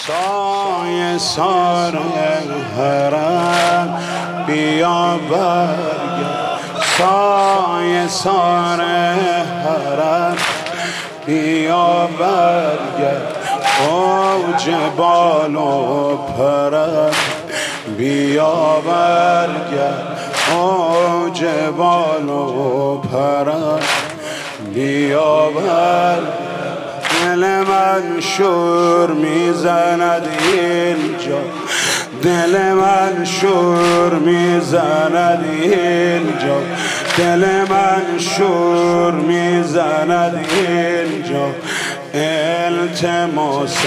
سایه سار حرم بیا برگرد، سایه سار حرم بیا برگرد، اوج بال و پرم بیا برگرد، اوج بال و پرم بیا برگرد. دل من شور میزند اینجا، دل من شور میزند اینجا، دل من شور میزند اینجا. التماس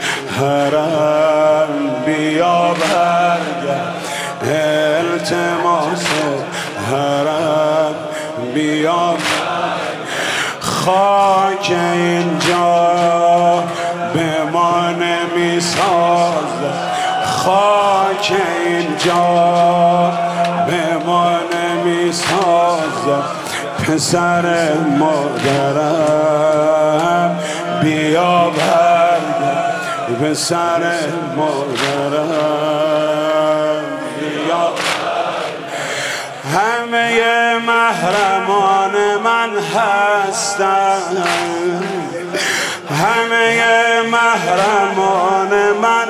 حرم بیا برگرد، التماس حرم بیا برگرد. خاک اینجا به ما نمیسازد، خاک اینجا به ما نمیسازد. پسر مادرم بیا برگرد، پسر مادرم بیا برگرد. همه محرمان من هستند، همه محرمان من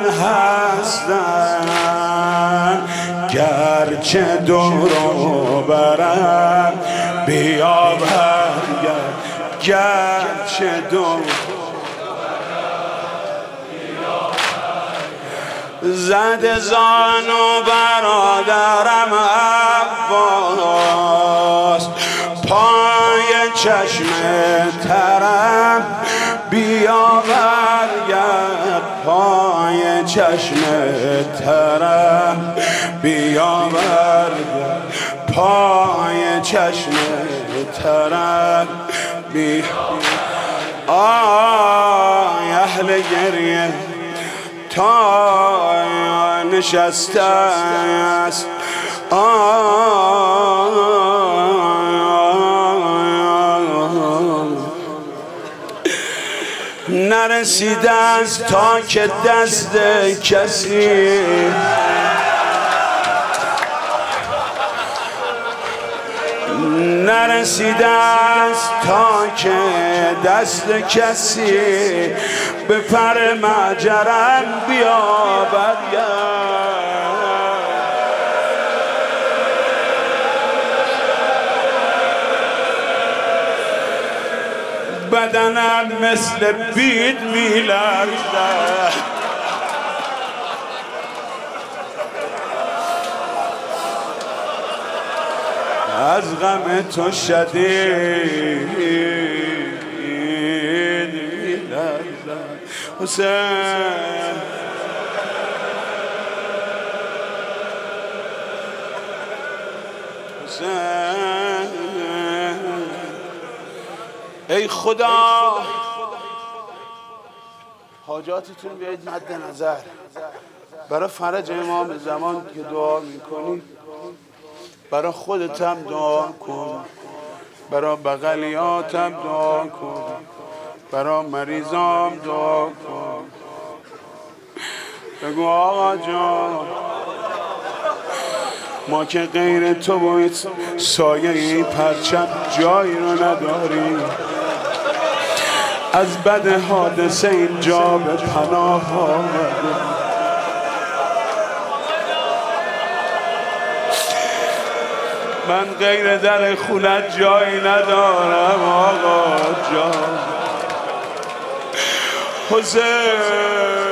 هستند. گرچه دور و برم بیا برگرد، گرچه دور زد زانو برادرم عباس، پای چشم ترم بیا برگرد، پای چشم ترم بیا برگرد، پای چشم ترم بیا. آی اهل گریه تا نشسته است، نرسیده است تا که دست کسی نرسیده است تا که دست کسی به پر مجرم بیا برگرد. بدنم مثل بید می‌لرزد، از غم تو شدید می‌لرزد. حسین حسین ای خدا حاجاتتون بیایید مد نظر. برای فرج امام زمان که دعا میکنی، برای خودت هم دعا کن، برای بغلیاتم دعا کن، برای مریضام دعا کن. بگو آقا جان ما که غیر تو باید سایه این پرچم جایی رو نداریم، از بد حادثه اینجا به پناه آمدیم. من غیر در خونت جایی ندارم آقا جان. حسین